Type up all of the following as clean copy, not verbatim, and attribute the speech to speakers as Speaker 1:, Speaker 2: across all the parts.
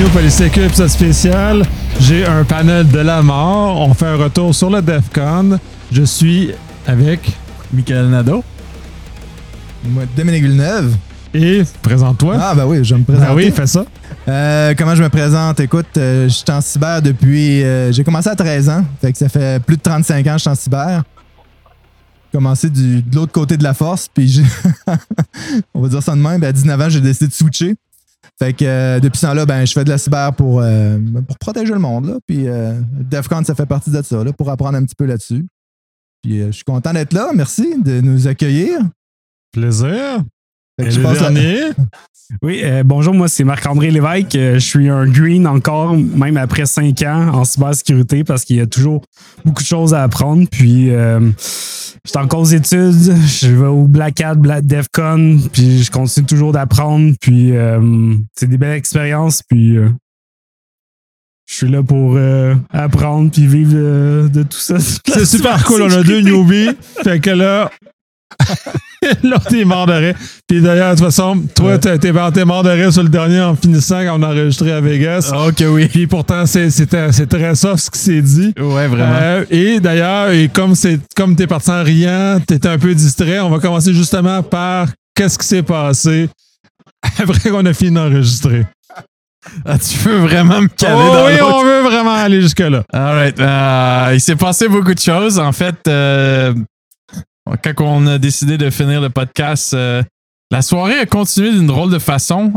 Speaker 1: Polysécu, épisode spécial. J'ai un panel de la mort. On fait un retour sur le DEF CON. Je suis avec
Speaker 2: Michael Nadeau.
Speaker 3: Moi, Dominique Villeneuve.
Speaker 1: Et présente-toi.
Speaker 3: Ah, ben oui, je vais me présenter.
Speaker 1: Ah oui, fais ça.
Speaker 3: Comment je me présente? Écoute, je suis en cyber depuis... j'ai commencé à 13 ans. Fait que ça fait plus de 35 ans que je suis en cyber. J'ai commencé de l'autre côté de la force. Puis on va dire ça de même. À 19 ans, j'ai décidé de switcher. Fait que depuis ce temps-là, je fais de la cyber pour protéger le monde. Là. Puis DEF CON, ça fait partie de ça, là, pour apprendre un petit peu là-dessus. Puis je suis content d'être là. Merci de nous accueillir.
Speaker 1: Plaisir.
Speaker 3: Fait que
Speaker 1: Et
Speaker 3: je
Speaker 1: le
Speaker 3: passe
Speaker 1: dernier?
Speaker 4: Oui, bonjour, moi c'est Marc-André Lévesque. Je suis un green encore, même après 5 ans en cybersécurité parce qu'il y a toujours beaucoup de choses à apprendre. Puis, je suis encore aux études, je vais au Black Hat, DEF CON, puis je continue toujours d'apprendre. Puis, c'est des belles expériences. Puis, je suis là pour apprendre puis vivre de tout ça.
Speaker 1: C'est super cool, on a 2 newbies. Fait que là... L'autre est mort de rire. Puis d'ailleurs, de toute façon, toi, t'es mort de rire sur le dernier en finissant quand on a enregistré à Vegas.
Speaker 2: Ok, oui.
Speaker 1: Puis pourtant, c'est très soft ce qui s'est dit.
Speaker 2: Ouais, vraiment.
Speaker 1: Et d'ailleurs, comme t'es parti en riant, t'étais un peu distrait, on va commencer justement par qu'est-ce qui s'est passé après qu'on a fini d'enregistrer.
Speaker 2: Ah, tu veux vraiment me caler dans
Speaker 1: oui,
Speaker 2: l'autre?
Speaker 1: on veut vraiment aller jusque-là.
Speaker 2: All right. Il s'est passé beaucoup de choses. En fait, quand on a décidé de finir le podcast, la soirée a continué d'une drôle de façon.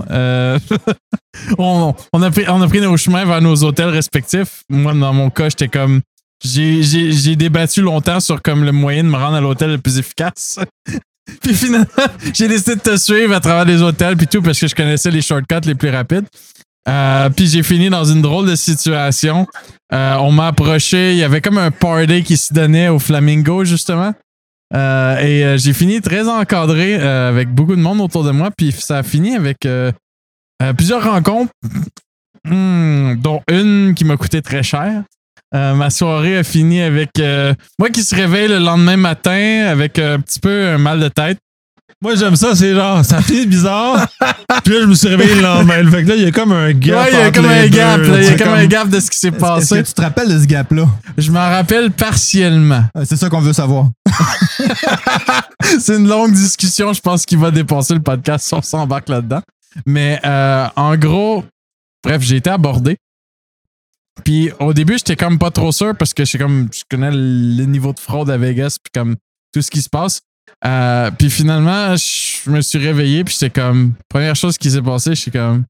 Speaker 2: On a pris nos chemins vers nos hôtels respectifs. Moi, dans mon cas, j'étais comme... J'ai débattu longtemps sur comme le moyen de me rendre à l'hôtel le plus efficace. Puis finalement, j'ai décidé de te suivre à travers les hôtels puis tout parce que je connaissais les shortcuts les plus rapides. Puis j'ai fini dans une drôle de situation. On m'a approché. Il y avait comme un party qui se donnait au Flamingo, justement. Et j'ai fini très encadré avec beaucoup de monde autour de moi. Puis ça a fini avec plusieurs rencontres, dont une qui m'a coûté très cher. Ma soirée a fini avec moi qui se réveille le lendemain matin avec un petit peu un mal de tête.
Speaker 1: Moi, j'aime ça, c'est genre, ça finit bizarre. Puis là, je me suis réveillé le lendemain. Fait que là, il y a comme un gap.
Speaker 2: Ouais, il y a comme un gap. Il y a comme un gap de ce qui s'est passé.
Speaker 3: Est-ce que tu te rappelles de ce gap-là?
Speaker 2: Je m'en rappelle partiellement.
Speaker 3: C'est ça qu'on veut savoir.
Speaker 2: C'est une longue discussion. Je pense qu'il va dépasser le podcast si on s'embarque là-dedans. Mais en gros, bref, j'ai été abordé. Puis au début, j'étais comme pas trop sûr parce que je connais le niveau de fraude à Vegas puis comme tout ce qui se passe. Puis finalement, je me suis réveillé puis j'étais comme... Première chose qui s'est passée, j'étais comme...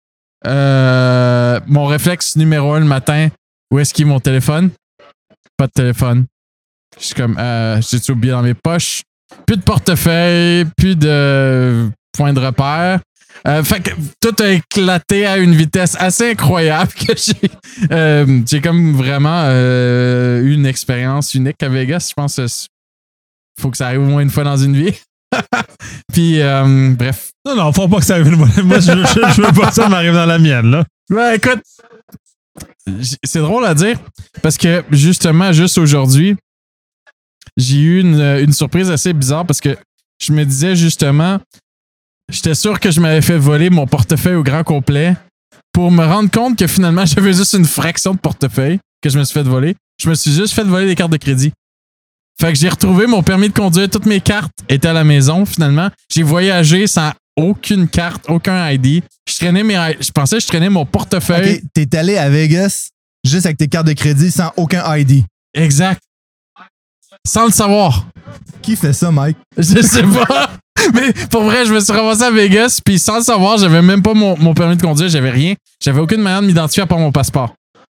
Speaker 2: mon réflexe numéro 1 le matin, où est-ce qu'il est mon téléphone? Pas de téléphone. Je suis comme... j'ai-tu oublié dans mes poches? Plus de portefeuille, plus de points de repère. Fait que tout a éclaté à une vitesse assez incroyable que j'ai comme vraiment eu une expérience unique à Vegas. Je pense que faut que ça arrive au moins une fois dans une vie. Puis, bref.
Speaker 1: Non, faut pas que ça arrive une fois. Moi, je veux pas que ça m'arrive dans la mienne, là.
Speaker 2: Ouais, écoute, c'est drôle à dire parce que justement, juste aujourd'hui, j'ai eu une surprise assez bizarre parce que je me disais justement, j'étais sûr que je m'avais fait voler mon portefeuille au grand complet pour me rendre compte que finalement, j'avais juste une fraction de portefeuille que je me suis fait voler. Je me suis juste fait voler des cartes de crédit. Fait que j'ai retrouvé mon permis de conduire. Toutes mes cartes étaient à la maison, finalement. J'ai voyagé sans aucune carte, aucun ID. Je pensais que je traînais mon portefeuille.
Speaker 3: OK, t'es allé à Vegas juste avec tes cartes de crédit sans aucun ID.
Speaker 2: Exact. Sans le savoir.
Speaker 3: Qui fait ça, Mike?
Speaker 2: Je sais pas. Mais pour vrai, je me suis ramassé à Vegas, puis sans le savoir, j'avais même pas mon permis de conduire, j'avais rien. J'avais aucune manière de m'identifier à part mon passeport.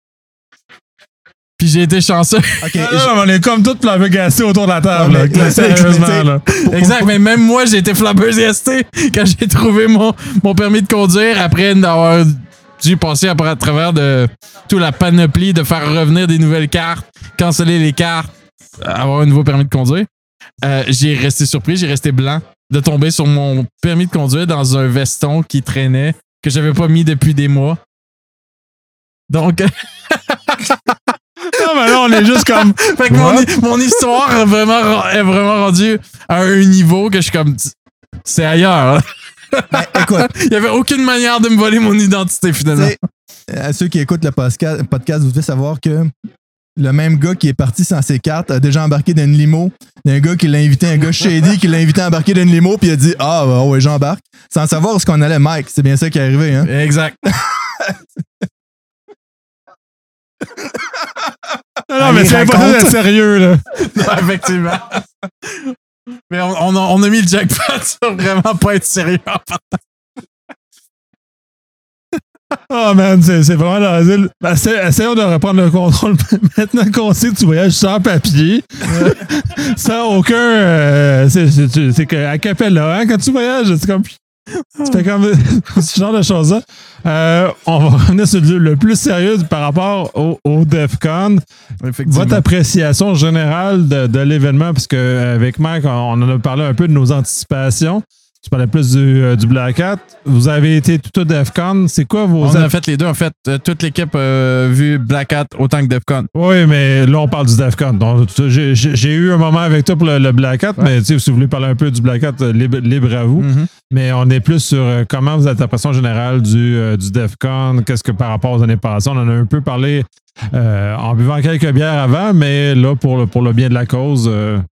Speaker 2: Puis j'ai été chanceux.
Speaker 3: OK.
Speaker 1: On est comme tous flabbergastés autour de la table.
Speaker 3: Ouais,
Speaker 1: là, sérieusement, là.
Speaker 2: Exact, mais même moi, j'ai été flabbergasté quand j'ai trouvé mon permis de conduire après d'avoir dû passer à travers de toute la panoplie de faire revenir des nouvelles cartes, canceller les cartes, avoir un nouveau permis de conduire. J'ai resté surpris, j'ai resté blanc de tomber sur mon permis de conduire dans un veston qui traînait, que j'avais pas mis depuis des mois. Donc...
Speaker 1: Non, mais là, on est juste comme...
Speaker 2: Fait que mon histoire est vraiment rendue à un niveau que je suis comme... C'est ailleurs.
Speaker 3: Ben, écoute,
Speaker 2: Il y avait aucune manière de me voler mon identité, finalement.
Speaker 3: à ceux qui écoutent le podcast, vous devez savoir que le même gars qui est parti sans ses cartes a déjà embarqué dans une limo. Il y a un gars qui l'a invité, un gars shady qui l'a invité à embarquer dans une limo, puis il a dit ah ouais, j'embarque. Sans savoir où est-ce qu'on allait, Mike. C'est bien ça qui est arrivé, hein?
Speaker 2: Exact.
Speaker 1: Non, mais c'est pas d'être sérieux, là.
Speaker 2: Non, effectivement. Mais on a mis le jackpot sur vraiment pas être sérieux en partant.
Speaker 1: Oh man, c'est vraiment l'asile. Ben, essayons de reprendre le contrôle maintenant qu'on sait que tu voyages sans papier. Sans aucun. C'est que à Capella, hein, quand tu voyages, c'est comme. Tu fais comme ce genre de choses-là. On va revenir sur le plus sérieux par rapport au DEF CON. Votre appréciation générale de l'événement, parce qu'avec Mike, on en a parlé un peu de nos anticipations. Tu parlais plus du Black Hat. Vous avez été tout au DEF CON. C'est quoi vos...
Speaker 2: On a fait les deux. En fait, toute l'équipe a vu Black Hat autant que DEF CON.
Speaker 1: Oui, mais là, on parle du DEF CON. Donc, j'ai eu un moment avec toi pour le Black Hat, mais si vous voulez parler un peu du Black Hat, libre à vous. Mm-hmm. Mais on est plus sur comment vous êtes l'impression générale du DEF CON. Qu'est-ce que par rapport aux années passées? On en a un peu parlé en buvant quelques bières avant, mais là, pour le bien de la cause...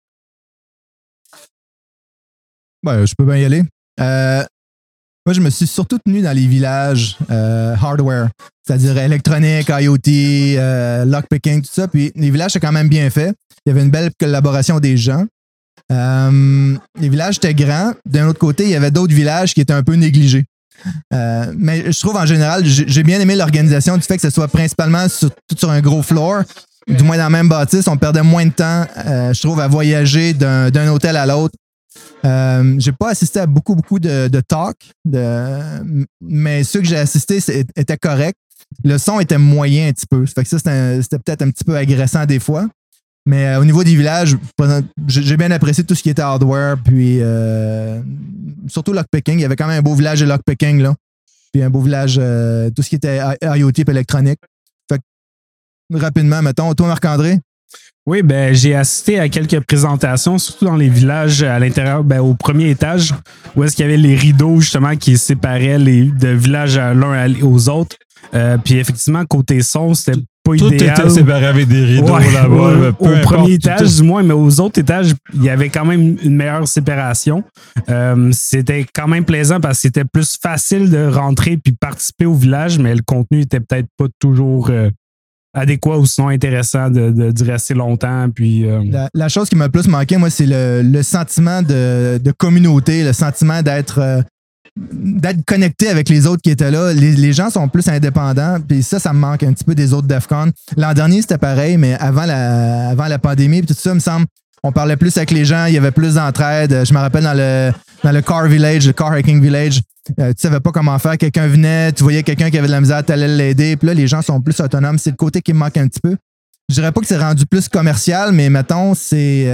Speaker 3: Je peux bien y aller. Moi, je me suis surtout tenu dans les villages hardware, c'est-à-dire électronique, IoT, lockpicking, tout ça. Puis les villages, c'est quand même bien fait. Il y avait une belle collaboration des gens. Les villages étaient grands. D'un autre côté, il y avait d'autres villages qui étaient un peu négligés. Mais je trouve en général, j'ai bien aimé l'organisation du fait que ce soit principalement tout sur un gros floor. Du moins dans la même bâtisse, on perdait moins de temps, je trouve, à voyager d'un hôtel à l'autre. J'ai pas assisté à beaucoup de talk, mais ceux que j'ai assistés étaient corrects. Le son était moyen un petit peu. Fait que ça, c'était peut-être un petit peu agressant des fois. Mais au niveau des villages, j'ai bien apprécié tout ce qui était hardware, puis surtout lockpicking. Il y avait quand même un beau village de lockpicking, là. Puis un beau village, tout ce qui était IoT et électronique. Fait que, rapidement, mettons, toi, Marc-André?
Speaker 4: Oui, j'ai assisté à quelques présentations, surtout dans les villages à l'intérieur, au premier étage, où est-ce qu'il y avait les rideaux, justement, qui séparaient de villages l'un aux autres. Puis effectivement, côté son, c'était pas idéal.
Speaker 1: Tout était séparé avec des rideaux là-bas.
Speaker 4: Au premier étage, du moins, mais aux autres étages, il y avait quand même une meilleure séparation. C'était quand même plaisant parce que c'était plus facile de rentrer puis participer au village, mais le contenu était peut-être pas toujours... adéquat ou sinon intéressant d'y rester longtemps. Puis,
Speaker 3: La chose qui m'a le plus manqué, moi, c'est le sentiment de communauté, le sentiment d'être connecté avec les autres qui étaient là. Les gens sont plus indépendants, puis ça me manque un petit peu des autres DEF CON. L'an dernier, c'était pareil, mais avant la pandémie, puis tout ça, il me semble, on parlait plus avec les gens, il y avait plus d'entraide. Je me rappelle dans le car village, le car hiking village, tu savais pas comment faire. Quelqu'un venait, tu voyais quelqu'un qui avait de la misère, tu allais l'aider. Puis là, les gens sont plus autonomes. C'est le côté qui me manque un petit peu. Je dirais pas que c'est rendu plus commercial, mais mettons, c'est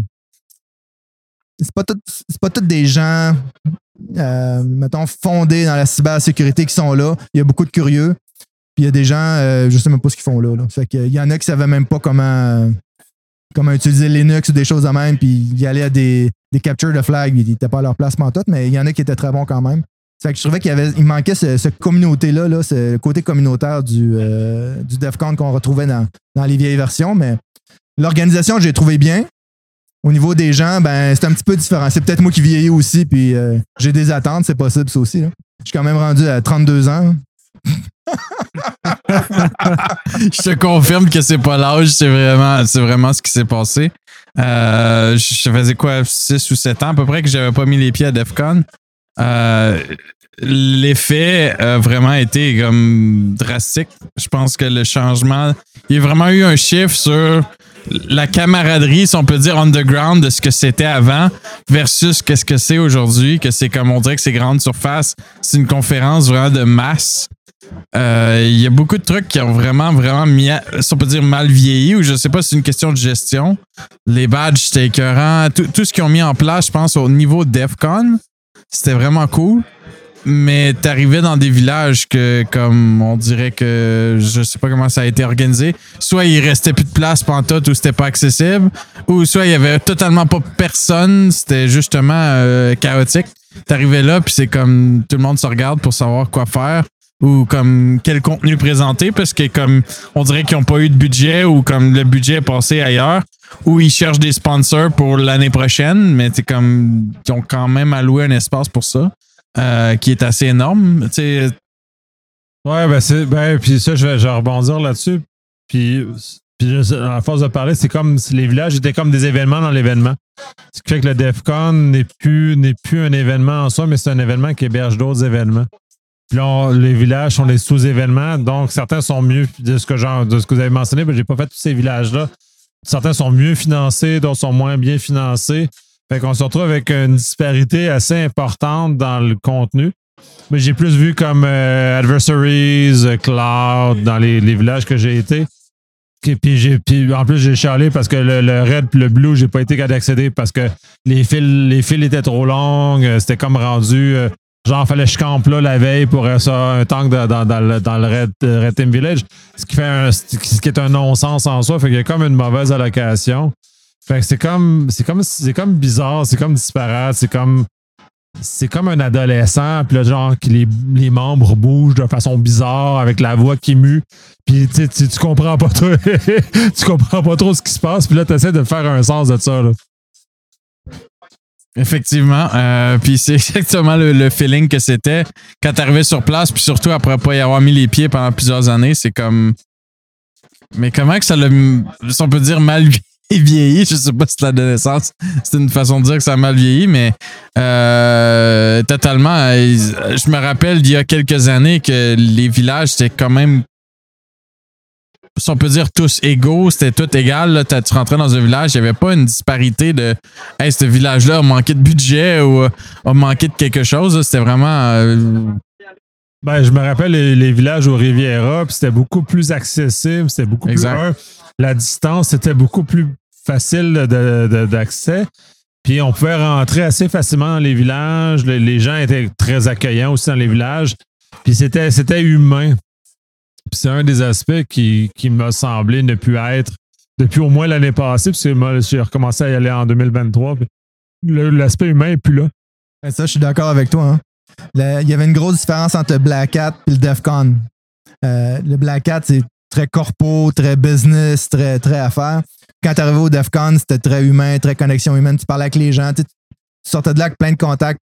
Speaker 3: pas tous des gens, mettons, fondés dans la cybersécurité qui sont là. Il y a beaucoup de curieux. Puis il y a des gens, je sais même pas ce qu'ils font là. Fait qu'il y en a qui savaient même pas comment utiliser Linux ou des choses de même, puis ils allaient à des captures de flag, ils n'étaient pas à leur place pantoute, mais il y en a qui étaient très bons quand même. Fait que je trouvais qu'il manquait cette communauté-là, ce côté communautaire du DEF CON qu'on retrouvait dans les vieilles versions, mais l'organisation, j'ai trouvé bien. Au niveau des gens, c'est un petit peu différent. C'est peut-être moi qui vieillis aussi, puis j'ai des attentes, c'est possible ça aussi. Là. Je suis quand même rendu à 32 ans.
Speaker 2: Je te confirme que c'est pas l'âge, c'est vraiment ce qui s'est passé. Je faisais quoi, 6 ou 7 ans à peu près que j'avais pas mis les pieds à DEF CON. L'effet a vraiment été comme drastique. Je pense que le changement, il y a vraiment eu un chiffre sur la camaraderie, si on peut dire underground, de ce que c'était avant versus qu'est-ce que c'est aujourd'hui, que c'est comme on dirait que c'est grande surface. C'est une conférence vraiment de masse. Il y a beaucoup de trucs qui ont vraiment si on peut dire mal vieilli, ou je sais pas si c'est une question de gestion. Les badges, c'était écœurant. Tout ce qu'ils ont mis en place, je pense, au niveau DEF CON, c'était vraiment cool. Mais t'arrivais dans des villages que, comme on dirait que je sais pas comment ça a été organisé, soit il restait plus de place pantoute ou c'était pas accessible, ou soit il y avait totalement pas personne, c'était justement chaotique. T'arrivais là, puis c'est comme tout le monde se regarde pour savoir quoi faire. ou comme quel contenu présenter parce que comme on dirait qu'ils n'ont pas eu de budget ou comme le budget est passé ailleurs ou ils cherchent des sponsors pour l'année prochaine, mais c'est comme ils ont quand même alloué un espace pour ça qui est assez énorme. T'sais.
Speaker 1: Ouais, puis ça, je vais rebondir là-dessus. Puis à force de parler, c'est comme si les villages étaient comme des événements dans l'événement. Ce qui fait que le DEF CON n'est plus un événement en soi, mais c'est un événement qui héberge d'autres événements. Puis là, les villages sont des sous-événements, donc certains sont mieux, de ce que vous avez mentionné, mais j'ai pas fait tous ces villages-là. Certains sont mieux financés, d'autres sont moins bien financés. Fait qu'on se retrouve avec une disparité assez importante dans le contenu. Mais j'ai plus vu comme Adversaries, Cloud, dans les villages que j'ai été. Puis en plus, j'ai chialé parce que le Red et le Blue, j'ai pas été capable d'accéder parce que les fils étaient trop longs. C'était comme rendu... genre, fallait que je campe là la veille pour ça, un tank dans le Red Team Village. Ce qui est un non-sens en soi. Fait qu'il y a comme une mauvaise allocation. Fait que c'est comme bizarre, c'est comme disparate, c'est comme un adolescent, puis là, genre, que les membres bougent de façon bizarre avec la voix qui mue, puis tu comprends pas trop, tu comprends pas trop ce qui se passe, puis là, tu essaies de faire un sens de ça, là.
Speaker 2: Effectivement, puis c'est exactement le feeling que c'était quand t'arrivais sur place, puis surtout après pas y avoir mis les pieds pendant plusieurs années, c'est comme... Mais comment que ça l'a, si on peut dire, mal vieilli, je sais pas si c'est l'adolescence, c'est une façon de dire que ça a mal vieilli, mais totalement. Je me rappelle d'il y a quelques années que les villages, c'était quand même, si on peut dire, tous égaux, c'était tout égal. Là, tu rentrais dans un village, il n'y avait pas une disparité de « Hey, ce village-là a manqué de budget ou a manqué de quelque chose. » C'était vraiment...
Speaker 1: je me rappelle les villages au Riviera, puis c'était beaucoup plus accessible, c'était beaucoup
Speaker 2: exact.
Speaker 1: plus... La distance, c'était beaucoup plus facile d'accès. Puis on pouvait rentrer assez facilement dans les villages. Les gens étaient très accueillants aussi dans les villages. Puis c'était humain. Puis c'est un des aspects qui m'a semblé ne plus être depuis au moins l'année passée, parce que moi, j'ai recommencé à y aller en 2023. L'aspect humain n'est plus là.
Speaker 3: Ça, je suis d'accord avec toi. Hein? Il y avait une grosse différence entre le Black Hat et le DEF CON. Le Black Hat, c'est très corpo, très business, très, très affaires. Quand tu arrivais au DEF CON, c'était très humain, très connexion humaine. Tu parlais avec les gens. Tu sortais de là avec plein de contacts,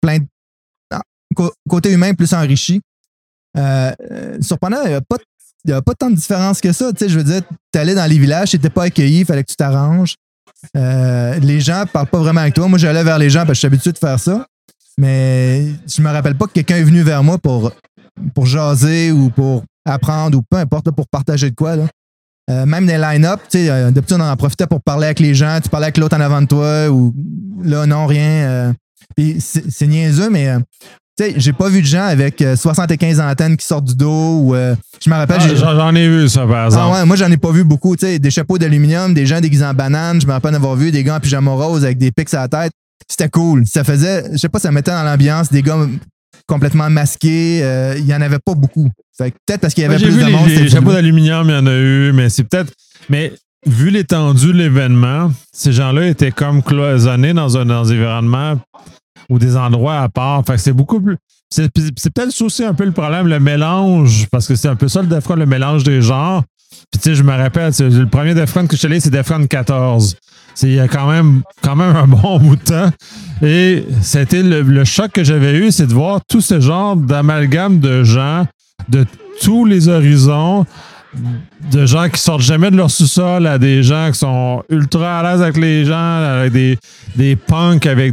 Speaker 3: côté humain plus enrichi. Surprenant, il n'y a pas tant de différence que ça. Tu sais, je veux dire, tu allais dans les villages, tu n'étais pas accueilli, il fallait que tu t'arranges. Les gens ne parlent pas vraiment avec toi. Moi, j'allais vers les gens parce que je suis habitué de faire ça. Mais je me rappelle pas que quelqu'un est venu vers moi pour jaser ou pour apprendre ou peu importe, pour partager de quoi. Là. Même des line-up, tu sais, d'habitude, on en profitait pour parler avec les gens. Tu parlais avec l'autre en avant de toi ou là, non, rien. Puis c'est niaiseux, mais tu sais, j'ai pas vu de gens avec 75 antennes qui sortent du dos ou je me rappelle.
Speaker 1: J'en ai vu ça, par exemple.
Speaker 3: Ah ouais, moi, j'en ai pas vu beaucoup. Tu sais, des chapeaux d'aluminium, des gens déguisés en banane. Je me rappelle d'avoir vu des gars en pyjama rose avec des pics à la tête. C'était cool. Ça faisait, je sais pas, ça mettait dans l'ambiance des gars complètement masqués. Il y en avait pas beaucoup. Fait que peut-être parce qu'il y avait plus de monde.
Speaker 1: Les chapeaux d'aluminium, il y en a eu, mais c'est peut-être. Mais vu l'étendue de l'événement, ces gens-là étaient comme cloisonnés dans des environnements ou des endroits à part. Fait que c'est beaucoup plus. C'est peut-être aussi un peu le problème, le mélange, parce que c'est un peu ça le DEF CON, le mélange des genres. Puis tu sais, je me rappelle, le premier DEF CON que je suis allé, c'est DEF CON 14. C'est il y a quand même un bon bout de temps. Et c'était le choc que j'avais eu, c'est de voir tout ce genre d'amalgame de gens de tous les horizons, de gens qui sortent jamais de leur sous-sol à des gens qui sont ultra à l'aise avec les gens, avec des punks, avec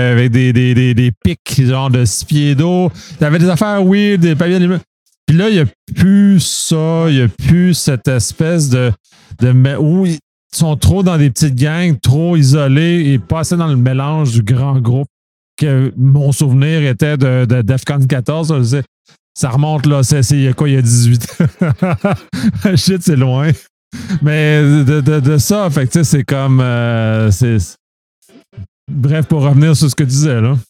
Speaker 1: des pics genre de 6 pieds d'eau. T'avais des affaires weird, des papiers d'aluminium. Puis là, il n'y a plus ça, il n'y a plus cette espèce de où ils sont trop dans des petites gangs, trop isolés et pas assez dans le mélange du grand groupe que mon souvenir était de DEF CON 14. Ça remonte là, il y a quoi, il y a 18 ans. Shit, c'est loin. Mais de ça, fait que tu sais, c'est comme... Bref, pour revenir sur ce que tu disais, là.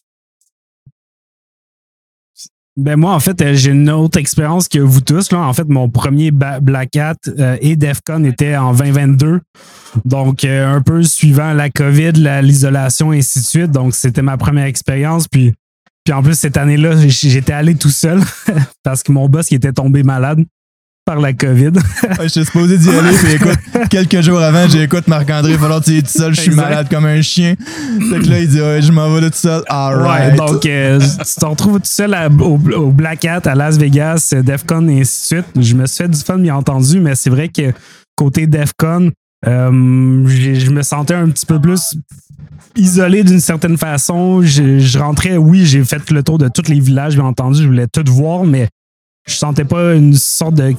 Speaker 4: Ben moi, en fait, j'ai une autre expérience que vous tous. Là. En fait, mon premier Black Hat et DEF CON était en 2022. Donc, un peu suivant la COVID, l'isolation, et ainsi de suite. Donc, c'était ma première expérience. Puis, Puis en plus, cette année-là, j'étais allé tout seul parce que mon boss qui était tombé malade par la COVID.
Speaker 3: Je suis supposé d'y aller, puis écoute, quelques jours avant, j'écoute Marc-André, il va falloir que tu y ailles tout seul, je suis malade comme un chien. Fait que là, il dit, ouais, je m'en vais là tout seul. All right.
Speaker 4: Ouais, donc, tu te retrouves tout seul au Black Hat à Las Vegas, DEF CON et ainsi de suite. Je me suis fait du fun, bien entendu, mais c'est vrai que côté DEF CON, je me sentais un petit peu plus isolé d'une certaine façon. Je rentrais, oui, j'ai fait le tour de tous les villages, bien entendu, je voulais tout voir, mais je sentais pas une sorte de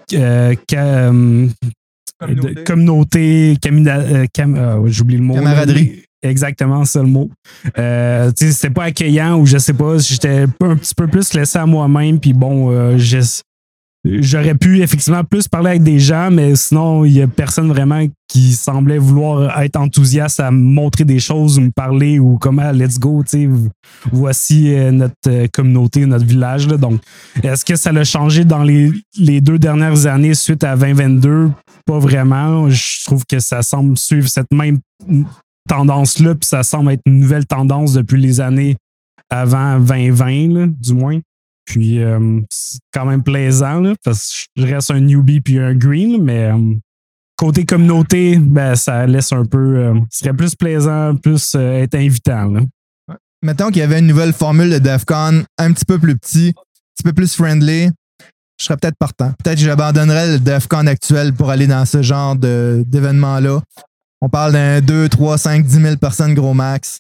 Speaker 4: communauté, j'oublie le mot.
Speaker 3: Camaraderie.
Speaker 4: Exactement, c'est le mot. C'était pas accueillant ou je sais pas, j'étais un petit peu plus laissé à moi-même, puis bon, j'aurais pu effectivement plus parler avec des gens, mais sinon, il y a personne vraiment qui semblait vouloir être enthousiaste à me montrer des choses ou me parler ou comment, let's go, voici notre communauté, notre village. Là. Donc, est-ce que ça l'a changé dans les 2 dernières années suite à 2022? Pas vraiment. Je trouve que ça semble suivre cette même tendance-là, puis ça semble être une nouvelle tendance depuis les années avant 2020, là, du moins. Puis, c'est quand même plaisant, là, parce que je reste un newbie puis un green, mais côté communauté, ben, ça laisse un peu. Serait plus plaisant, plus être invitant. Là.
Speaker 3: Mettons qu'il y avait une nouvelle formule de DEF CON, un petit peu plus petit, un petit peu plus friendly, je serais peut-être partant. Peut-être que j'abandonnerais le DEF CON actuel pour aller dans ce genre d'événement-là. On parle d'un 2, 3, 5, 10 000 personnes gros max.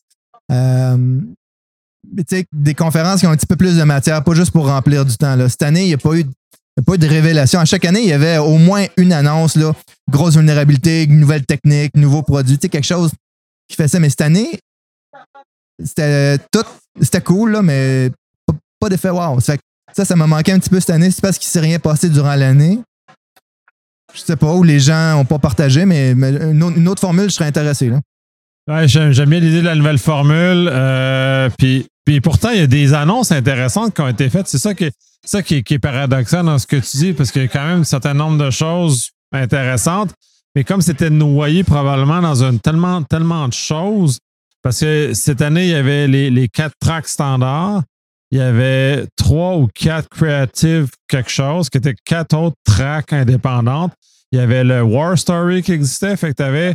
Speaker 3: Des conférences qui ont un petit peu plus de matière, pas juste pour remplir du temps. Là. Cette année, il n'y a pas eu de révélation. À chaque année, il y avait au moins une annonce, là, grosse vulnérabilité, nouvelle technique, nouveau produit, quelque chose qui fait ça. Mais cette année, c'était cool, là, mais pas d'effet wow. Ça m'a manqué un petit peu cette année. C'est parce qu'il ne s'est rien passé durant l'année. Je sais pas où les gens n'ont pas partagé, mais une autre formule, je serais intéressé. Là.
Speaker 1: Ouais, j'aime bien l'idée de la nouvelle formule. Puis pourtant, il y a des annonces intéressantes qui ont été faites. C'est ça qui est paradoxal dans ce que tu dis, parce qu'il y a quand même un certain nombre de choses intéressantes. Mais comme c'était noyé probablement dans tellement de choses, parce que cette année, il y avait les 4 tracks standards, il y avait 3 ou 4 creative quelque chose, qui étaient 4 autres tracks indépendantes. Il y avait le War Story qui existait, fait que tu avais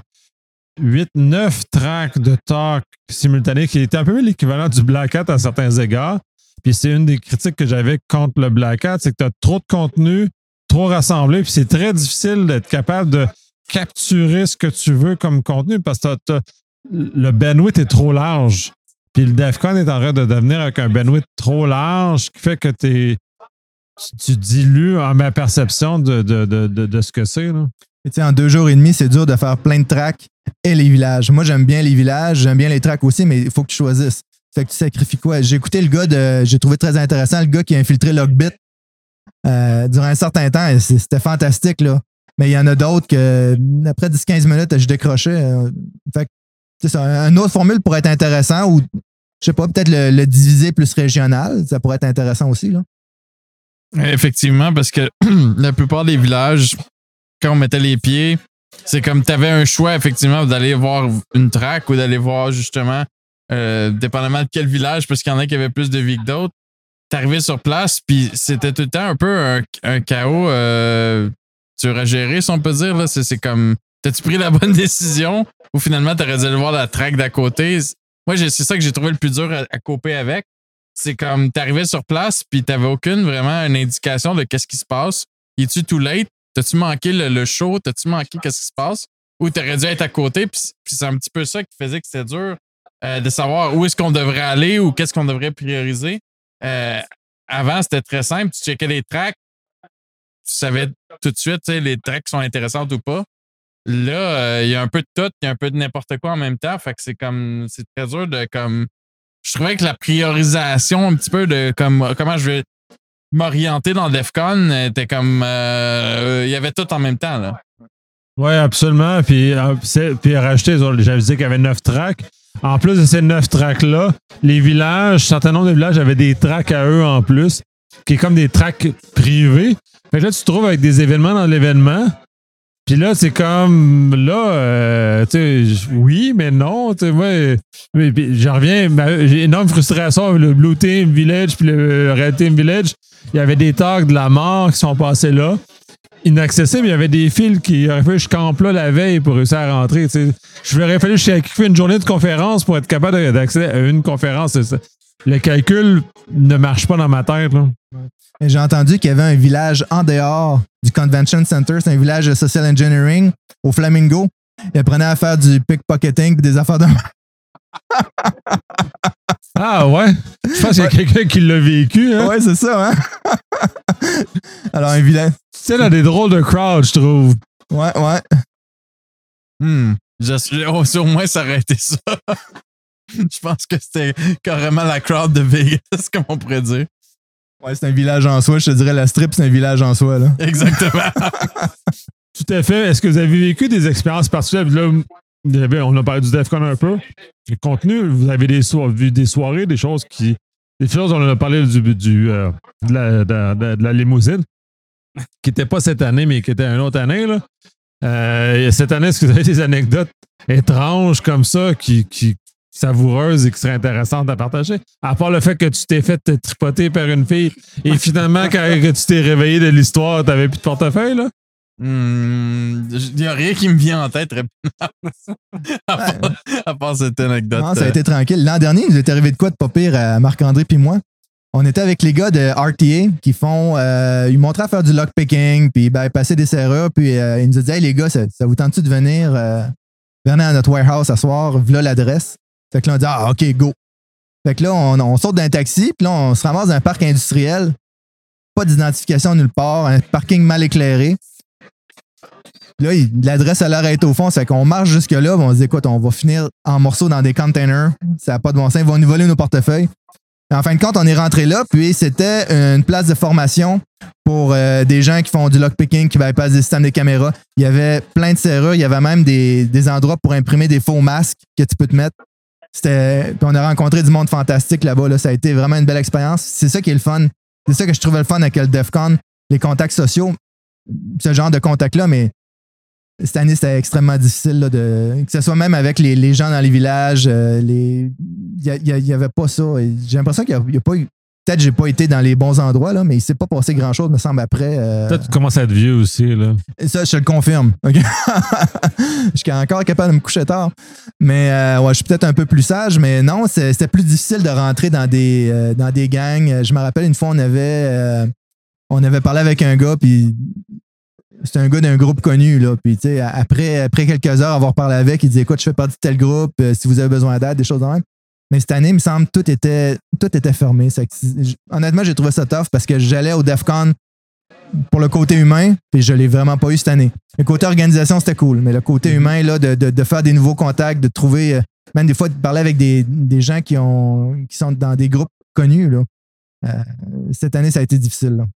Speaker 1: 8-9 tracks de talk simultanés qui étaient un peu l'équivalent du Black Hat à certains égards. Puis c'est une des critiques que j'avais contre le Black Hat, c'est que tu as trop de contenu, trop rassemblé, puis c'est très difficile d'être capable de capturer ce que tu veux comme contenu parce que le bandwidth est trop large. Puis le DEF CON est en train de devenir avec un bandwidth trop large qui fait que tu dilues en ma perception de ce que c'est. Là.
Speaker 3: Et en 2 jours et demi, c'est dur de faire plein de tracks et les villages. Moi, j'aime bien les villages, j'aime bien les tracks aussi, mais il faut que tu choisisses. Fait que tu sacrifies quoi? J'ai écouté le gars j'ai trouvé très intéressant, le gars qui a infiltré Logbit durant un certain temps. Et c'était fantastique, là. Mais il y en a d'autres que, après 10-15 minutes, je décrochais. Fait que, c'est ça. Une autre formule pourrait être intéressant ou, je sais pas, peut-être le diviser plus régional. Ça pourrait être intéressant aussi, là.
Speaker 2: Effectivement, parce que la plupart des villages, quand on mettait les pieds, c'est comme tu avais un choix, effectivement, d'aller voir une track ou d'aller voir, justement, dépendamment de quel village, parce qu'il y en a qui avaient plus de vie que d'autres. T'arrivais sur place, puis c'était tout le temps un peu un chaos dur à gérer, si on peut dire. Là. C'est comme, t'as-tu pris la bonne décision ou finalement t'aurais dû aller voir la track d'à côté? Moi, c'est ça que j'ai trouvé le plus dur à couper avec. C'est comme, t'arrivais sur place, puis t'avais aucune vraiment une indication de qu'est-ce qui se passe. Es-tu too late? T'as-tu manqué le show? T'as-tu manqué qu'est-ce qui se passe? Ou t'aurais dû être à côté? Puis c'est un petit peu ça qui faisait que c'était dur de savoir où est-ce qu'on devrait aller ou qu'est-ce qu'on devrait prioriser. Avant, c'était très simple. Tu checkais les tracks. Tu savais tout de suite les tracks sont intéressantes ou pas. Là, il y a un peu de tout, il y a un peu de n'importe quoi en même temps. Fait que c'est très dur de comme. Je trouvais que la priorisation un petit peu de comme comment je vais m'orienter dans DEF CON était comme il y avait tout en même temps là.
Speaker 1: Oui, absolument. Puis rajouter, j'avais dit qu'il y avait 9 tracks. En plus de ces 9 tracks-là, les villages, un certain nombre de villages avaient des tracks à eux en plus, qui est comme des tracks privés. Fait que là, tu te trouves avec des événements dans l'événement. Puis là, c'est comme, là, tu sais, oui, mais non, tu sais, moi, j'en reviens, j'ai énorme frustration avec le Blue Team Village puis le Red Team Village. Il y avait des tags de la mort qui sont passés là. Inaccessible, il y avait des fils qui auraient fallu que je campe là la veille pour réussir à rentrer. Tu sais. Je aurais fallu que je fait une journée de conférence pour être capable d'accéder à une conférence. Le calcul ne marche pas dans ma tête. Là.
Speaker 3: Et j'ai entendu qu'il y avait un village en dehors du Convention Center. C'est un village de social engineering au Flamingo. Il apprenait à faire du pickpocketing et des affaires de...
Speaker 1: Ah ouais? Je pense qu'il y a quelqu'un qui l'a vécu. Hein?
Speaker 3: Ouais, c'est ça, hein? Alors, un village...
Speaker 1: C'est là des drôles de crowd, je trouve.
Speaker 3: Ouais.
Speaker 2: Au moins, ça aurait été ça. Je pense que c'était carrément la crowd de Vegas, comme on pourrait dire.
Speaker 3: Ouais, c'est un village en soi. Je te dirais, la strip, c'est un village en soi, là.
Speaker 2: Exactement.
Speaker 1: Tout à fait. Est-ce que vous avez vécu des expériences particulières? Là, on a parlé du DEF CON un peu. Le contenu, vous avez vu des soirées, des choses, on en a parlé de la limousine, qui n'était pas cette année, mais qui était une autre année. Là. Cette année, est-ce que vous avez des anecdotes étranges comme ça, qui savoureuses et qui seraient intéressantes à partager? À part le fait que tu t'es fait tripoter par une fille et finalement, quand tu t'es réveillé de l'histoire, tu n'avais plus de portefeuille, là?
Speaker 2: Il n'y a rien qui me vient en tête à part cette anecdote.
Speaker 3: Non, ça a été tranquille. L'an dernier, il nous est arrivé de quoi de pas pire à Marc-André puis moi? On était avec les gars de RTA qui font... ils montraient à faire du lockpicking puis passer des serrures. Puis ils nous ont dit « Hey les gars, ça vous tente-tu de venir à notre warehouse ce soir? Voilà l'adresse. » Fait que là, on dit « Ah, OK, go. » Fait que là, on saute d'un taxi puis là, on se ramasse dans un parc industriel. Pas d'identification nulle part. Un parking mal éclairé. Là, l'adresse a l'air d'être au fond, c'est qu'on marche jusque-là, on se dit, écoute, on va finir en morceaux dans des containers, ça n'a pas de bon sens, ils vont nous voler nos portefeuilles. En fin de compte, on est rentré là, puis c'était une place de formation pour des gens qui font du lockpicking, qui bypassent des systèmes de caméras. Il y avait plein de serrures, il y avait même des endroits pour imprimer des faux masques que tu peux te mettre. Puis on a rencontré du monde fantastique là-bas, là. Ça a été vraiment une belle expérience. C'est ça qui est le fun. C'est ça que je trouvais le fun avec le DEF CON, les contacts sociaux, ce genre de contacts-là, mais cette année, c'était extrêmement difficile, là, que ce soit même avec les gens dans les villages. Il n'y avait pas ça. J'ai l'impression qu'il n'y a pas eu. Peut-être que j'ai pas été dans les bons endroits, là, mais il ne s'est pas passé grand-chose, me semble, après.
Speaker 1: Peut-être que tu commences à être vieux aussi. Là.
Speaker 3: Ça, je te le confirme. Okay? Je suis encore capable de me coucher tard. Mais ouais, je suis peut-être un peu plus sage, mais non, c'était plus difficile de rentrer dans des gangs. Je me rappelle, une fois, on avait parlé avec un gars, puis c'était un gars d'un groupe connu, là. Puis, tu sais, après quelques heures, avoir parlé avec, il dit écoute, je fais partie de tel groupe, si vous avez besoin d'aide, des choses de même. Mais cette année, il me semble, tout était fermé. Honnêtement, j'ai trouvé ça tough parce que j'allais au DEF CON pour le côté humain, puis je l'ai vraiment pas eu cette année. Le côté organisation, c'était cool, mais le côté humain, là, de faire des nouveaux contacts, de trouver, même des fois, de parler avec des gens qui sont dans des groupes connus, là. Cette année, ça a été difficile, là.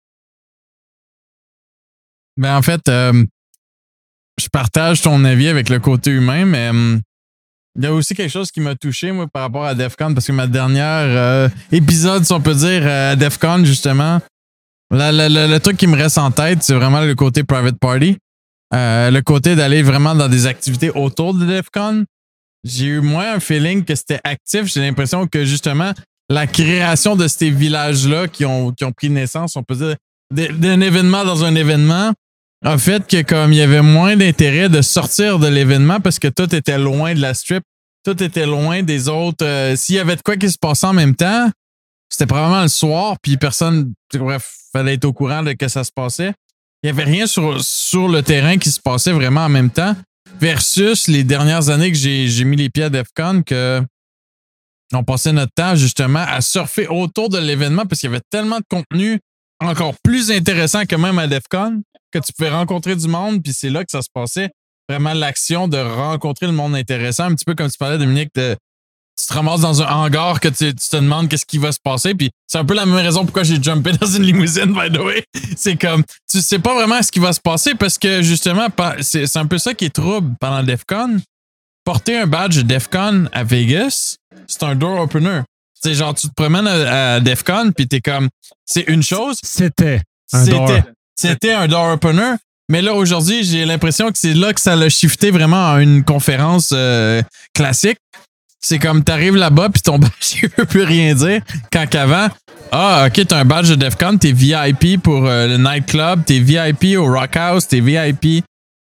Speaker 2: Ben, en fait, je partage ton avis avec le côté humain, mais il y a aussi quelque chose qui m'a touché, moi, par rapport à DEF CON, parce que ma dernière épisode, si on peut dire, à DEF CON, justement, le truc qui me reste en tête, c'est vraiment le côté private party. Le côté d'aller vraiment dans des activités autour de DEF CON. J'ai eu moins un feeling que c'était actif. J'ai l'impression que, justement, la création de ces villages-là qui ont pris naissance, on peut dire, d'un événement dans un événement, a fait que comme il y avait moins d'intérêt de sortir de l'événement parce que tout était loin de la strip, tout était loin des autres. S'il y avait de quoi qui se passait en même temps, c'était probablement le soir, puis personne, bref, fallait être au courant de que ça se passait. Il n'y avait rien sur le terrain qui se passait vraiment en même temps, versus les dernières années que j'ai mis les pieds à DEF CON, que on passait notre temps justement à surfer autour de l'événement parce qu'il y avait tellement de contenu encore plus intéressant que même à DEF CON, que tu pouvais rencontrer du monde, puis c'est là que ça se passait. Vraiment l'action de rencontrer le monde intéressant, un petit peu comme tu parlais, Dominique, tu te ramasses dans un hangar que tu te demandes qu'est-ce qui va se passer, puis c'est un peu la même raison pourquoi j'ai jumpé dans une limousine, by the way. C'est comme, tu sais pas vraiment ce qui va se passer parce que justement, c'est un peu ça qui est trouble pendant DEF CON. Porter un badge DEF CON à Vegas, c'est un door opener. C'est genre, tu te promènes à DEF CON, puis t'es comme, c'est une chose.
Speaker 1: C'était un door opener,
Speaker 2: Mais là, aujourd'hui, j'ai l'impression que c'est là que ça l'a shifté vraiment à une conférence classique. C'est comme t'arrives là-bas puis ton badge il veut plus rien dire. Quand qu'avant, ok, t'as un badge de DEF CON, t'es VIP pour le nightclub, t'es VIP au Rockhouse, t'es VIP.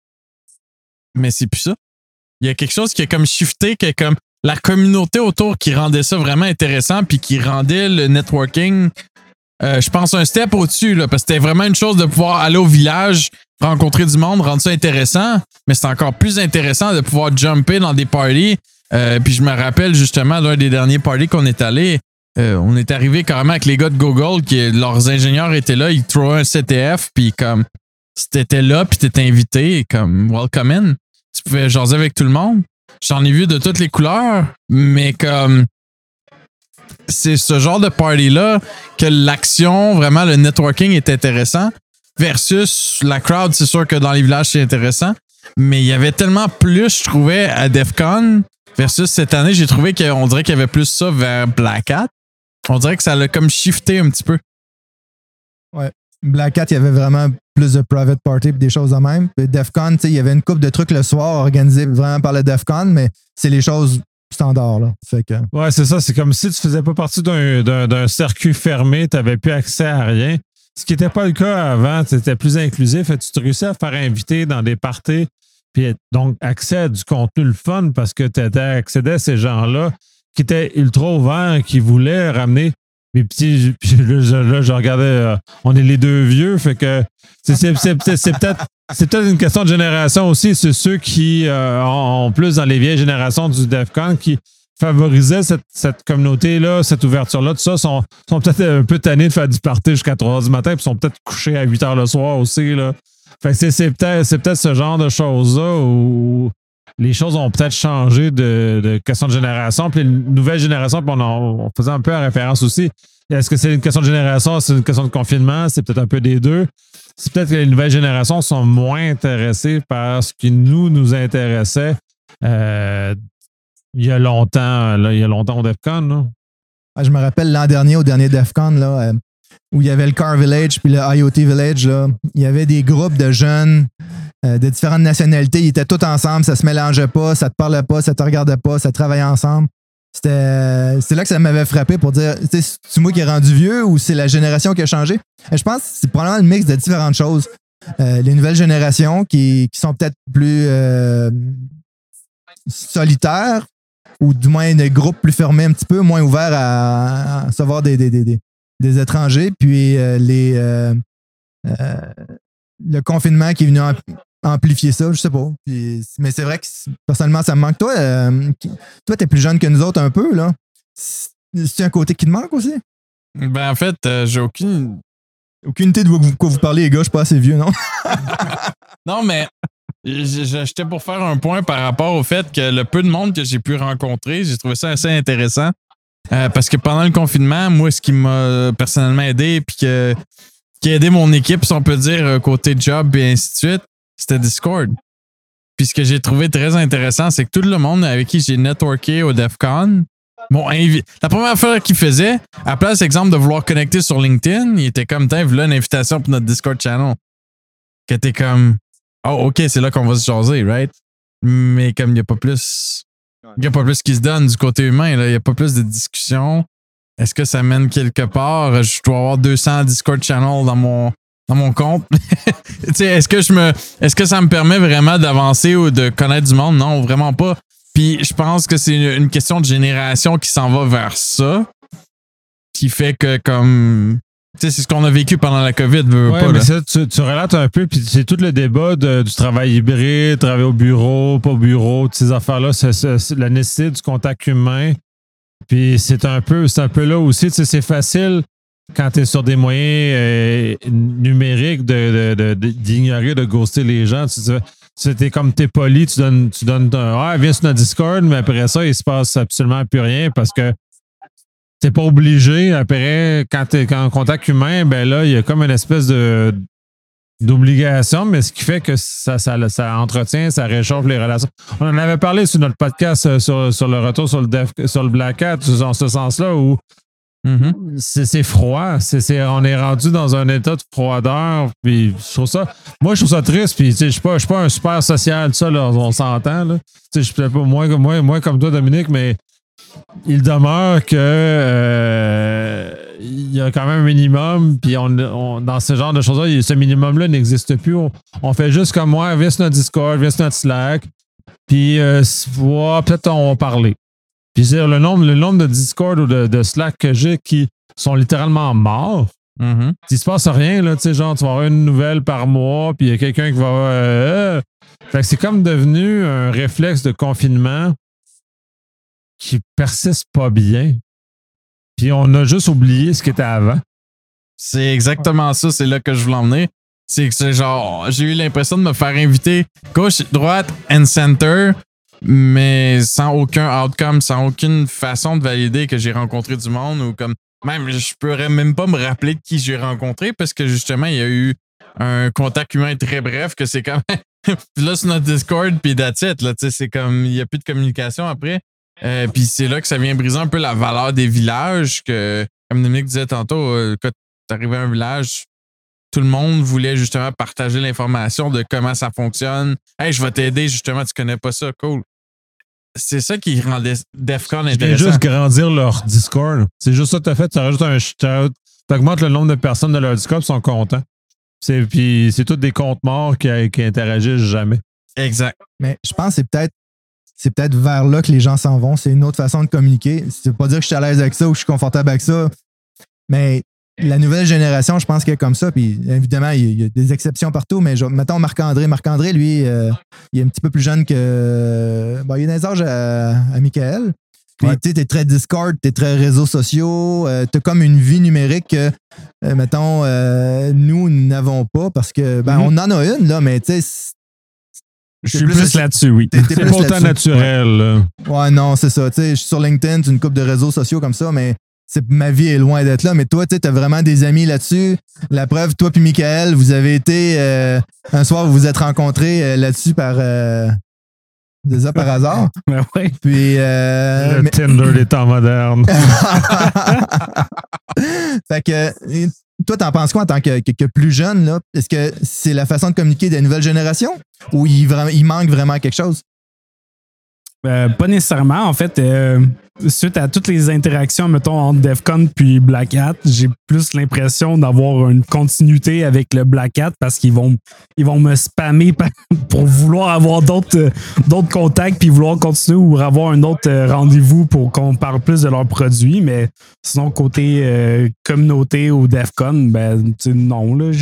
Speaker 2: Mais c'est plus ça. Il y a quelque chose qui est comme shifté, qui est comme la communauté autour qui rendait ça vraiment intéressant puis qui rendait le networking, je pense, un step au-dessus, là, parce que c'était vraiment une chose de pouvoir aller au village, rencontrer du monde, rendre ça intéressant, mais c'est encore plus intéressant de pouvoir jumper dans des parties. Puis je me rappelle justement d'un des derniers parties qu'on est allé, on est arrivé carrément avec les gars de Google, leurs ingénieurs étaient là, ils trouvaient un CTF, puis comme si t'étais là, puis t'étais invité, comme welcome in, tu pouvais jaser avec tout le monde. J'en ai vu de toutes les couleurs, mais comme c'est ce genre de party-là que l'action, vraiment le networking est intéressant, versus la crowd, c'est sûr que dans les villages c'est intéressant, mais il y avait tellement plus, je trouvais, à DEF CON. Versus cette année, j'ai trouvé qu'on dirait qu'il y avait plus ça vers Black Hat. On dirait que ça l'a comme shifté un petit peu.
Speaker 3: Ouais. Black Hat, il y avait vraiment plus de private party et des choses de même. Puis DEF CON, il y avait une couple de trucs le soir organisés vraiment par le DEF CON, mais c'est les choses standards. Là. Fait que...
Speaker 1: Ouais, c'est ça. C'est comme si tu faisais pas partie d'un circuit fermé, tu n'avais plus accès à rien. Ce qui n'était pas le cas avant, tu étais plus inclusif et tu te réussissais à faire inviter dans des parties. Puis donc, accès à du contenu le fun parce que tu accédais à ces gens-là qui étaient ultra ouverts, qui voulaient ramener. Puis là, je regardais, on est les deux vieux, fait que c'est peut-être une question de génération aussi. C'est ceux qui ont plus dans les vieilles générations du DEF CON qui favorisaient cette communauté-là, cette ouverture-là. Tout ça sont peut-être un peu tannés de faire du party jusqu'à 3 h du matin puis sont peut-être couchés à 8 h le soir aussi, là. Fait que c'est peut-être ce genre de choses-là où les choses ont peut-être changé de question de génération. Puis les nouvelles générations, puis on faisait un peu la référence aussi. Est-ce que c'est une question de génération, c'est une question de confinement? C'est peut-être un peu des deux. C'est peut-être que les nouvelles générations sont moins intéressées par ce qui nous intéressait il y a longtemps au DEF CON. Là.
Speaker 3: Je me rappelle l'an dernier, au dernier DEF CON, là, où il y avait le Car Village puis le IoT Village. Là. Il y avait des groupes de jeunes de différentes nationalités. Ils étaient tous ensemble, ça se mélangeait pas, ça te parlait pas, ça te regardait pas, ça travaillait ensemble. C'est là que ça m'avait frappé pour dire, c'est moi qui est rendu vieux ou c'est la génération qui a changé? Et je pense que c'est probablement le mix de différentes choses. Les nouvelles générations qui sont peut-être plus solitaires ou du moins des groupes plus fermés un petit peu, moins ouverts à recevoir des étrangers, puis le confinement qui est venu amplifier ça, je sais pas. Puis, mais c'est vrai que personnellement, ça me manque. Toi, t'es plus jeune que nous autres un peu, là. C'est un côté qui te manque aussi?
Speaker 2: Ben, en fait, j'ai aucune
Speaker 3: idée de quoi vous parlez, les gars. Je suis pas assez vieux, non?
Speaker 2: Non, mais j'étais pour faire un point par rapport au fait que le peu de monde que j'ai pu rencontrer, j'ai trouvé ça assez intéressant. Parce que pendant le confinement, moi, ce qui m'a personnellement aidé, puis qui a aidé mon équipe, si on peut dire, côté job et ainsi de suite, c'était Discord. Puis ce que j'ai trouvé très intéressant, c'est que tout le monde avec qui j'ai networké au DEF CON, la première affaire qu'il faisait, à place, exemple, de vouloir connecter sur LinkedIn, il était comme, tiens, voilà une invitation pour notre Discord channel. Que t'es comme, oh, OK, c'est là qu'on va se jaser, right? Mais comme il n'y a pas plus... Il n'y a pas plus qui se donne du côté humain, là. Il n'y a pas plus de discussion. Est-ce que ça mène quelque part? Je dois avoir 200 Discord channels dans mon compte. Est-ce que ça me permet vraiment d'avancer ou de connaître du monde? Non, vraiment pas. Puis je pense que c'est une question de génération qui s'en va vers ça. Qui fait que comme... Tu sais, c'est ce qu'on a vécu pendant la COVID.
Speaker 1: Oui, mais ça, tu relates un peu, puis c'est tout le débat du travail hybride, travail au bureau, pas au bureau, toutes ces affaires-là, c'est la nécessité du contact humain. Puis c'est un peu là aussi, tu sais, c'est facile quand tu es sur des moyens numériques d'ignorer, de ghoster les gens. T'es poli, tu donnes viens sur notre Discord, mais après ça, il se passe absolument plus rien parce que t'es pas obligé. Après, quand t'es en contact humain, ben là, il y a comme une espèce d'obligation, mais ce qui fait que ça entretient, ça réchauffe les relations. On en avait parlé sur notre podcast sur le retour sur le Black Hat, dans ce sens-là, où
Speaker 2: Mhm.
Speaker 1: c'est froid. On est rendu dans un état de froideur. Puis moi, je trouve ça triste. Puis, je suis pas un super social, ça, là, on s'entend. Là. Je suis peut-être pas moins comme toi, Dominique, mais il demeure que il y a quand même un minimum. Puis, dans ce genre de choses-là, ce minimum-là n'existe plus. On fait juste comme moi, viens sur notre Discord, viens sur notre Slack. Puis, peut-être on va parler. Puis le nombre de Discord ou de Slack que j'ai qui sont littéralement morts.
Speaker 2: Mhm.
Speaker 1: Il se passe rien, là, tu sais, genre, tu vas avoir une nouvelle par mois, puis il y a quelqu'un qui va... Fait que c'est comme devenu un réflexe de confinement qui persiste pas bien. Puis on a juste oublié ce qui était avant.
Speaker 2: C'est exactement ça, c'est là que je voulais en venir. C'est que c'est genre, j'ai eu l'impression de me faire inviter gauche, droite and center, mais sans aucun outcome, sans aucune façon de valider que j'ai rencontré du monde ou comme. Même, je pourrais même pas me rappeler de qui j'ai rencontré parce que justement, il y a eu un contact humain très bref que c'est comme. Puis là, sur notre Discord, puis that's it, là, tu sais, c'est comme, il n'y a plus de communication après. Puis c'est là que ça vient briser un peu la valeur des villages que, comme Dominique disait tantôt, quand t'arrivais à un village, tout le monde voulait justement partager l'information de comment ça fonctionne. Hey, je vais t'aider, justement, tu connais pas ça, cool. C'est ça qui rend DEF CON intéressant.
Speaker 1: Ils viennent juste grandir leur Discord. C'est juste ça que tu as fait. Tu augmentes le nombre de personnes de leur Discord, ils sont contents. Puis c'est tous des comptes morts qui interagissent jamais.
Speaker 2: Exact.
Speaker 3: Mais je pense que c'est peut-être vers là que les gens s'en vont. C'est une autre façon de communiquer. C'est pas dire que je suis à l'aise avec ça ou que je suis confortable avec ça. Mais la nouvelle génération, je pense qu'elle est comme ça. Puis évidemment, il y a des exceptions partout. Mais mettons Marc-André. Marc-André, lui, il est un petit peu plus jeune que. Bon, il est dans les âges à Michael. Puis tu sais, t'es très Discord, t'es très réseaux sociaux. T'as comme une vie numérique que, mettons, nous n'avons pas parce que, on en a une, là, mais tu sais.
Speaker 4: Je suis plus là-dessus, oui.
Speaker 1: C'est pas autant naturel. Là.
Speaker 3: Ouais, non, c'est ça. Tu sais, je suis sur LinkedIn, c'est une couple de réseaux sociaux comme ça, mais ma vie est loin d'être là. Mais toi, tu sais, t'as vraiment des amis là-dessus. La preuve, toi puis Michael, vous avez été un soir, vous vous êtes rencontrés là-dessus par hasard.
Speaker 4: Ben ouais.
Speaker 3: Puis
Speaker 1: le Tinder des temps modernes.
Speaker 3: Fait que toi, t'en penses quoi en tant que plus jeune, là? Est-ce que c'est la façon de communiquer des nouvelles générations ou il manque vraiment quelque chose?
Speaker 4: Pas nécessairement. En fait, suite à toutes les interactions, mettons, entre DEF CON puis Black Hat, j'ai plus l'impression d'avoir une continuité avec le Black Hat parce qu'ils vont me spammer pour vouloir avoir d'autres contacts puis vouloir continuer ou avoir un autre rendez-vous pour qu'on parle plus de leurs produits. Mais sinon, côté communauté ou DEF CON, ben, non, là,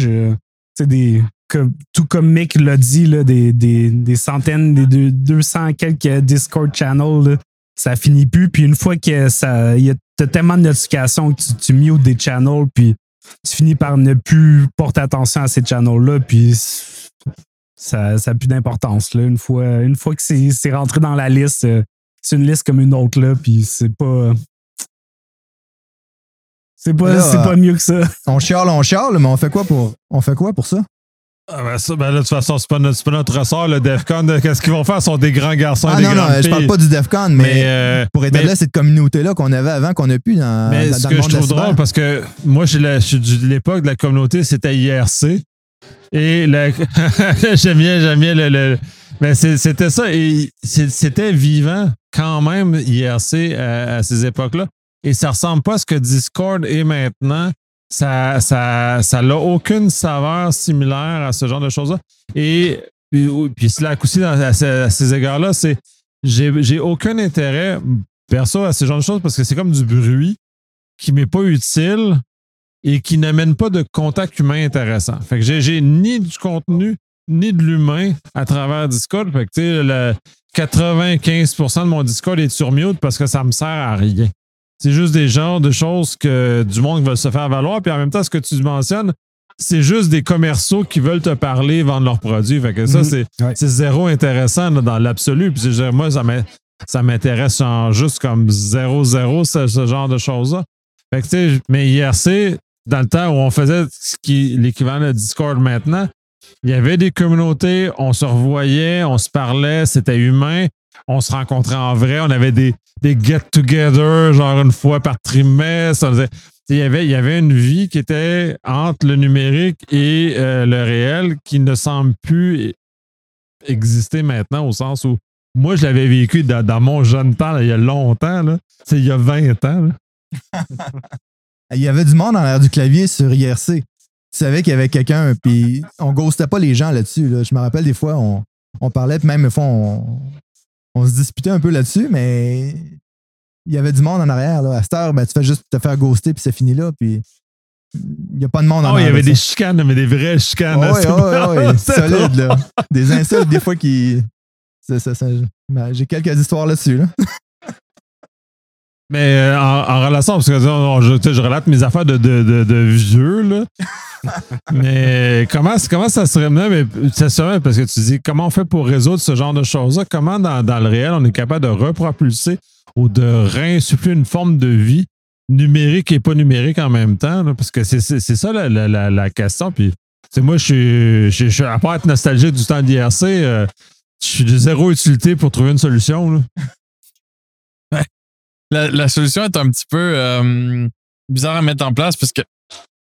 Speaker 4: tout comme Mick l'a dit, là, des centaines, des 200 quelques Discord channels, là, ça finit plus. Puis une fois que t'as tellement de notifications que tu mutes des channels, puis tu finis par ne plus porter attention à ces channels-là, puis ça n'a plus d'importance. Là. Une fois que c'est rentré dans la liste, c'est une liste comme une autre, là, puis c'est pas mieux que ça.
Speaker 3: On chiale, mais on fait quoi pour ça?
Speaker 1: Ah ben ça, ben là, de toute façon, c'est pas notre ressort, le DEF CON. Qu'est-ce qu'ils vont faire? Ils sont des grands garçons et des grandes filles.
Speaker 3: Je parle pas du DEF CON, mais pour établir cette communauté-là qu'on avait avant, qu'on n'a plus dans le monde.
Speaker 1: Mais ce que je trouve drôle, parce que moi, je suis de l'époque de la communauté, c'était IRC. Et j'aime bien mais c'était ça. Et c'était vivant quand même, IRC, à ces époques-là. Et ça ressemble pas à ce que Discord est maintenant. Ça n'a aucune saveur similaire à ce genre de choses-là. Et puis Slack aussi, à ces égards-là, j'ai aucun intérêt, perso, à ce genre de choses parce que c'est comme du bruit qui m'est pas utile et qui n'amène pas de contact humain intéressant. Fait que j'ai ni du contenu, ni de l'humain à travers Discord. Fait que tu sais, 95% de mon Discord est sur mute parce que ça me sert à rien. C'est juste des genres de choses que du monde veut se faire valoir. Puis en même temps, ce que tu mentionnes, c'est juste des commerciaux qui veulent te parler, vendre leurs produits. Fait que ça, c'est zéro intéressant là, dans l'absolu. Puis moi, ça m'intéresse en juste comme 0-0, ce genre de choses-là. Fait que tu sais, mais IRC, dans le temps où on faisait l'équivalent de Discord maintenant, il y avait des communautés, on se revoyait, on se parlait, c'était humain. on se rencontrait en vrai, on avait des get-together, genre une fois par trimestre. Il y avait une vie qui était entre le numérique et le réel qui ne semble plus exister maintenant au sens où moi, je l'avais vécu dans mon jeune temps, là, il y a longtemps, là. Il y a 20 ans. Là.
Speaker 3: Il y avait du monde en l'air du clavier sur IRC. Tu savais qu'il y avait quelqu'un, puis on ghostait pas les gens là-dessus. Là. Je me rappelle des fois, on parlait, puis même des fois, on se disputait un peu là-dessus, mais il y avait du monde en arrière. Là. À cette heure, ben, tu fais juste te faire ghoster, puis c'est fini là, puis il n'y a pas de monde en arrière.
Speaker 1: Il y avait des chicanes, mais des vraies chicanes.
Speaker 3: Oui, solide, là. Des insultes, des fois, qui... j'ai quelques histoires là-dessus, là.
Speaker 1: Mais en relation, parce que je relate mes affaires de vieux, là. Mais comment ça serait... Non, mais c'est ça, parce que tu dis, comment on fait pour résoudre ce genre de choses-là? Comment, dans le réel, on est capable de repropulser ou de réinsuffler une forme de vie numérique et pas numérique en même temps? Là? Parce que c'est ça la question. Puis, moi, je suis à part être nostalgique du temps d'IRC, je suis de zéro utilité pour trouver une solution. Là.
Speaker 2: La solution est un petit peu bizarre à mettre en place parce que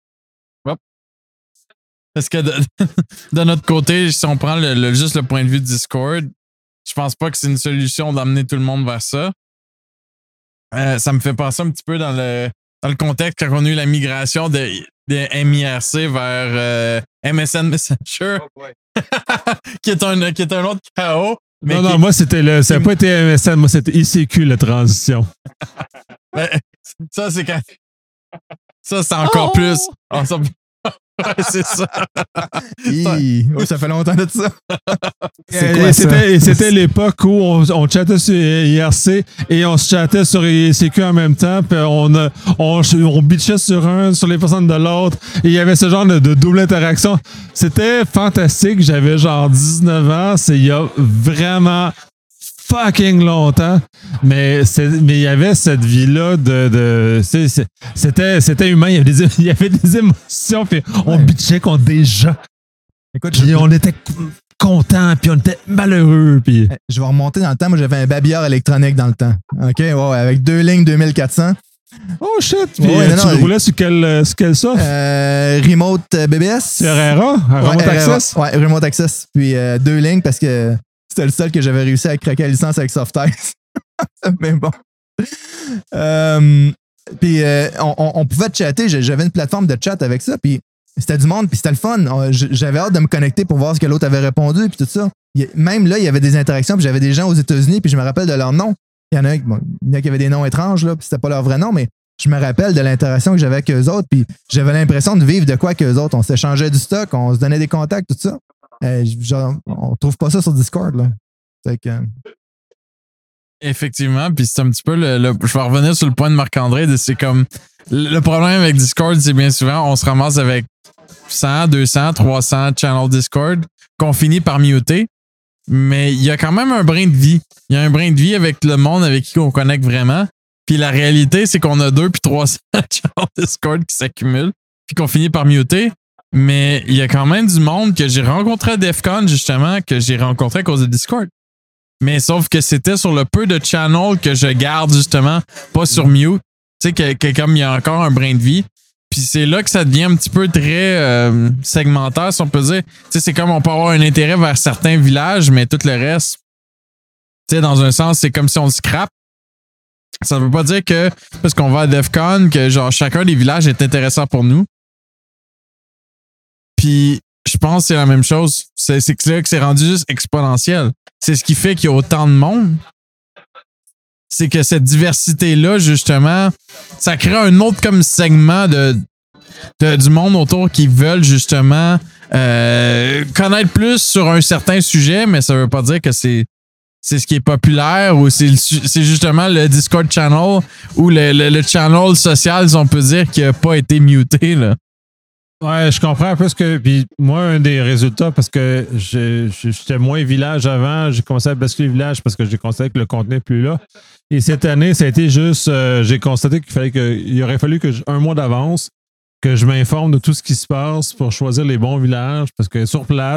Speaker 2: de notre côté, si on prend juste le point de vue de Discord, je pense pas que c'est une solution d'amener tout le monde vers ça. Ça me fait penser un petit peu dans le contexte quand on a eu la migration de MIRC vers MSN Messenger, qui est un autre chaos. Mais
Speaker 1: non, moi, ça n'a pas été MSN, moi, c'était ICQ, la transition.
Speaker 2: Ça, c'est quand... Ça, c'est encore plus... Ouais, c'est ça.
Speaker 3: Ça fait longtemps de ça.
Speaker 1: C'était l'époque où on chattait sur IRC et on se chattait sur ICQ en même temps, puis on bitchait sur les personnes de l'autre. Et il y avait ce genre de double interaction. C'était fantastique. J'avais genre 19 ans. C'est il y a vraiment fucking longtemps, mais il y avait cette vie-là c'était humain, il y avait des émotions, puis on bitchait contre des gens. Écoute, puis on était contents, puis on était malheureux. Puis...
Speaker 3: Je vais remonter dans le temps. Moi, j'avais un babillard électronique dans le temps. OK? Ouais, avec 2 lignes 2400.
Speaker 1: Oh shit! Puis tu roulais sur quel soft?
Speaker 3: Remote BBS.
Speaker 1: C'est RRA? Remote Access?
Speaker 3: Ouais, Remote Access. Puis 2 lignes parce que c'était le seul que j'avais réussi à craquer la licence avec Softice. Mais bon. Puis on pouvait chatter. J'avais une plateforme de chat avec ça. Puis c'était du monde. Puis c'était le fun. J'avais hâte de me connecter pour voir ce que l'autre avait répondu. Puis tout ça. Même là, il y avait des interactions. Puis j'avais des gens aux États-Unis. Puis je me rappelle de leur nom. Il y en a qui avaient des noms étranges. Là, puis c'était pas leur vrai nom. Mais je me rappelle de l'interaction que j'avais avec eux autres. Puis j'avais l'impression de vivre de quoi qu'eux autres. On s'échangeait du stock. On se donnait des contacts. Tout ça. Genre, on trouve pas ça sur Discord, là. Fait que...
Speaker 2: Effectivement, puis c'est un petit peu je vais revenir sur le point de Marc-André, c'est comme le problème avec Discord, c'est bien souvent on se ramasse avec 100, 200, 300 channels Discord qu'on finit par muter, mais il y a quand même un brin de vie. Il y a un brin de vie avec le monde avec qui on connecte vraiment. Puis la réalité, c'est qu'on a 200 puis 300 channels Discord qui s'accumulent puis qu'on finit par muter. Mais il y a quand même du monde que j'ai rencontré à DEFCON, justement, que j'ai rencontré à cause de Discord. Mais sauf que c'était sur le peu de channels que je garde, justement, pas sur mute. Tu sais, que comme il y a encore un brin de vie. Puis c'est là que ça devient un petit peu très segmentaire, si on peut dire. Tu sais, c'est comme on peut avoir un intérêt vers certains villages, mais tout le reste, tu sais, dans un sens, c'est comme si on le scrape. Ça veut pas dire que, parce qu'on va à DEFCON, que genre chacun des villages est intéressant pour nous. Puis, je pense que c'est la même chose. C'est là que c'est rendu juste exponentiel. C'est ce qui fait qu'il y a autant de monde. C'est que cette diversité-là, justement, ça crée un autre comme segment du monde autour qui veulent justement connaître plus sur un certain sujet, mais ça veut pas dire que c'est ce qui est populaire ou c'est justement le Discord channel ou le channel social, si on peut dire, qui n'a pas été muté, là.
Speaker 1: Ouais, je comprends un peu ce que. Puis moi, un des résultats, parce que j'étais moins village avant, j'ai commencé à basculer village parce que j'ai constaté que le contenu n'est plus là. Et cette année, ça a été juste. J'ai constaté qu'il aurait fallu que un mois d'avance, que je m'informe de tout ce qui se passe pour choisir les bons villages, parce que sur place,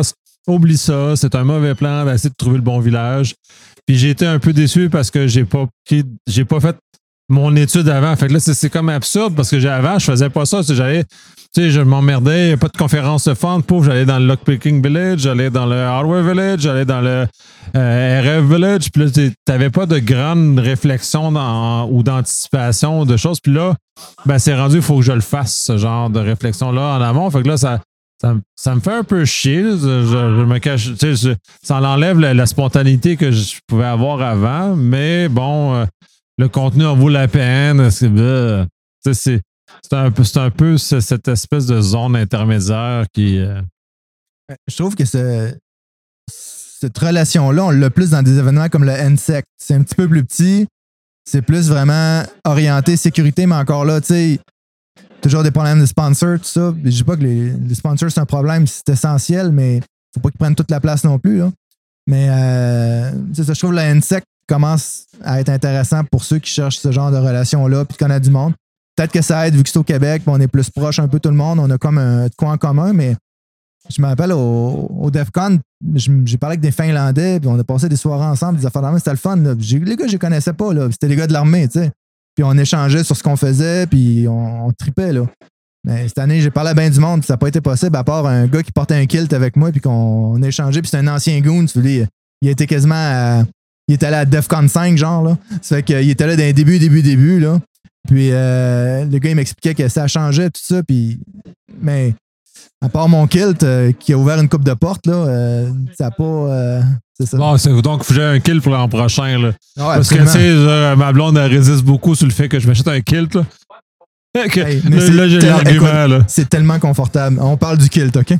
Speaker 1: oublie ça, c'est un mauvais plan d'essayer de trouver le bon village. Puis j'ai été un peu déçu parce que j'ai pas fait mon étude avant. Fait que là, c'est comme absurde parce que avant, je faisais pas ça. Je m'emmerdais, il n'y a pas de conférence de fond. J'allais dans le Lockpicking Village, j'allais dans le Hardware Village, j'allais dans le RF Village. Puis là, tu n'avais pas de grande réflexion ou d'anticipation de choses. Puis là, ben, c'est rendu, il faut que je le fasse, ce genre de réflexion-là en amont. Fait que là, ça me fait un peu chier. Je me cache. Ça enlève la spontanéité que je pouvais avoir avant. Mais bon, le contenu en vaut la peine. C'est un peu cette espèce de zone intermédiaire qui.
Speaker 3: Je trouve que cette relation-là, on l'a plus dans des événements comme le NSEC. C'est un petit peu plus petit. C'est plus vraiment orienté sécurité, mais encore là, tu sais, toujours des problèmes de sponsors, tout ça. Je dis pas que les sponsors, c'est un problème, c'est essentiel, mais faut pas qu'ils prennent toute la place non plus. Là. Mais c'est ça, je trouve que le NSEC commence à être intéressant pour ceux qui cherchent ce genre de relation-là puis qui connaissent du monde. Peut-être que ça aide vu que c'est au Québec, on est plus proche un peu tout le monde, on a comme de quoi en commun, mais je me rappelle au DEF CON, j'ai parlé avec des Finlandais, puis on a passé des soirées ensemble, des affaires d'armée, c'était le fun. Là. Les gars, je les connaissais pas, là. C'était des gars de l'armée, tu sais. Puis on échangeait sur ce qu'on faisait, puis on tripait, là. Mais cette année, j'ai parlé à bien du monde, puis ça n'a pas été possible, à part un gars qui portait un kilt avec moi, puis qu'on échangeait, puis c'est un ancien goon, tu veux dire, il était quasiment il était allé à DEF CON 5, genre, là. Ça fait qu'il était là dans les débuts, là. Puis le gars, il m'expliquait que ça changeait, tout ça, puis... Mais... À part mon kilt qui a ouvert une coupe de porte, là, ça n'a pas. C'est ça.
Speaker 1: Bon, donc, j'ai un kilt pour l'an prochain. Là.
Speaker 3: Ouais,
Speaker 1: parce que, tu sais, ma blonde, elle résiste beaucoup sur le fait que je m'achète un kilt. Là,
Speaker 3: hey,
Speaker 1: là j'ai l'argument. Là.
Speaker 3: C'est tellement confortable. On parle du kilt, OK?